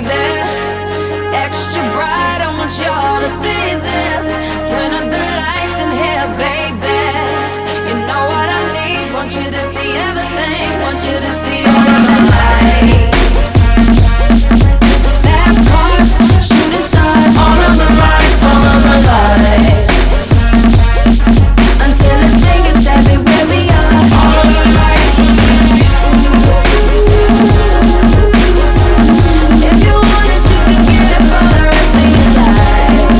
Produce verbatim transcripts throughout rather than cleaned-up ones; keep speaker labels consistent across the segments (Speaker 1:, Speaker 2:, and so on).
Speaker 1: baby. Extra bright, I want y'all to see this. Turn up the lights in here, baby. You know what I need, want you to see everything. Want you to see all of the lights. Fast cars, shooting stars. All of the lights, all of the lights. Until it's singing everywhere we are. All of the lights. If you want it, you can get it for the rest of your life.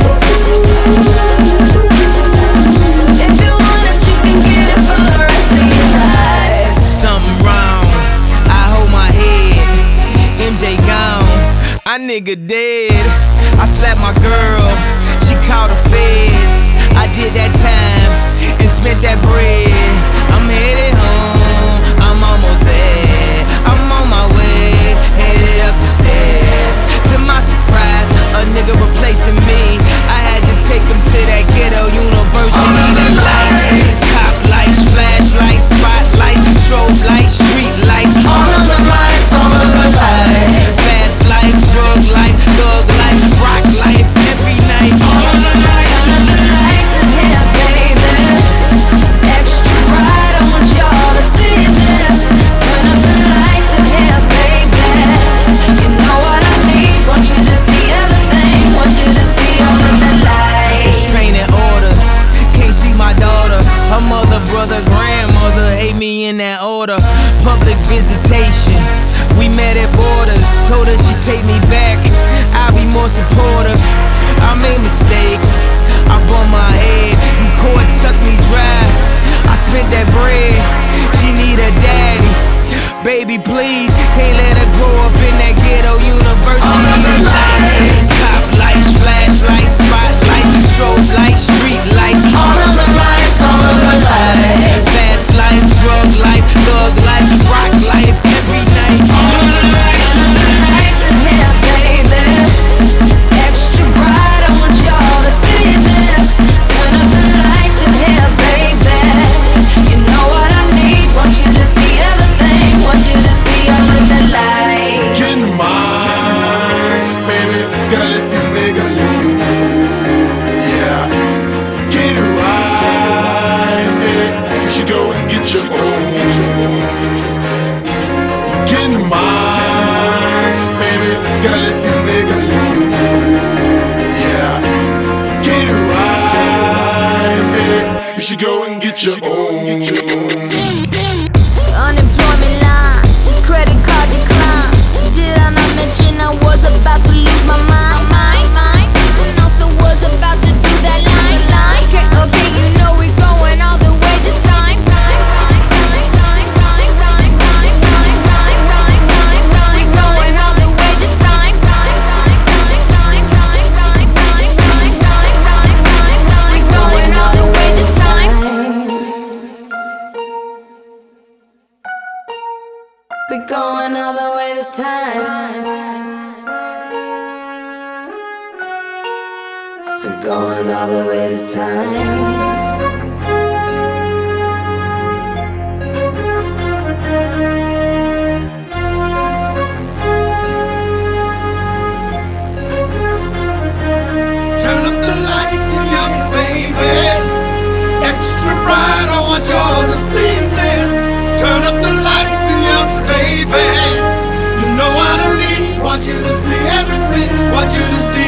Speaker 1: If you want it, you can get it for the rest of your life.
Speaker 2: Something wrong, I hold my head. M J gone, I nigga dead. I slapped my girl, she called the feds. I did that time and spent that bread. I'm headed home, I'm almost there. I'm on my way, headed up the stairs. To my surprise, a nigga replacing me. I had to take him to that ghetto university. The lights, cop lights, flashlights, spotlights, strobe lights, street lights. All of the lights, all of the lights. Fast life, drug life, thug life, rock life, every night. All of the lights.
Speaker 1: Turn up the lights in here, baby. Extra bright, I want y'all to see this. Turn up the lights in here, baby. You know what I need, want you to see everything. Want you to see all of the lights.
Speaker 2: Restraining order, can't see my daughter. Her mother, brother, grandmother hate me in that order. Public visitation, we met at borders. Told her she'd take me back, I'll be more supportive. I made mistakes, I bumped my head, and court sucked me dry. I spent that bread, she need a daddy. Baby, please, can't let her grow up in that ghetto university.
Speaker 1: All of the lights.
Speaker 2: Top lights, flashlights, spotlights, strobe lights, street lights.
Speaker 1: All of the lights, all of the lights.
Speaker 2: Fast life, drug life, thug life, rock life, every night. All of the lights.
Speaker 1: Turn up the lights in here, baby. Extra bright, I want y'all to see this. Turn up the lights in here, baby. You know what I need, want you to see everything. Want you to see all of the lights.
Speaker 3: Get mine, baby. Gotta let this nigga live. Yeah. Get it right, baby. You should go and get your own. Get mine, baby. Gotta let this nigga live. Yeah. Get it right, baby. You should go and get your own.
Speaker 1: Unemployment line, credit card decline. Did I not mention I was about to lose my mind? And also was about to do that line. Okay, okay, you know we going all the way this time. We going all the way this time. We going all the way this time. We're going all the way this time. We're going all the way this time.
Speaker 3: Turn up the lights in here, baby. Extra bright, I want y'all to see this. Turn up the lights in here, baby. You know what I need, want you to see everything. Want you to see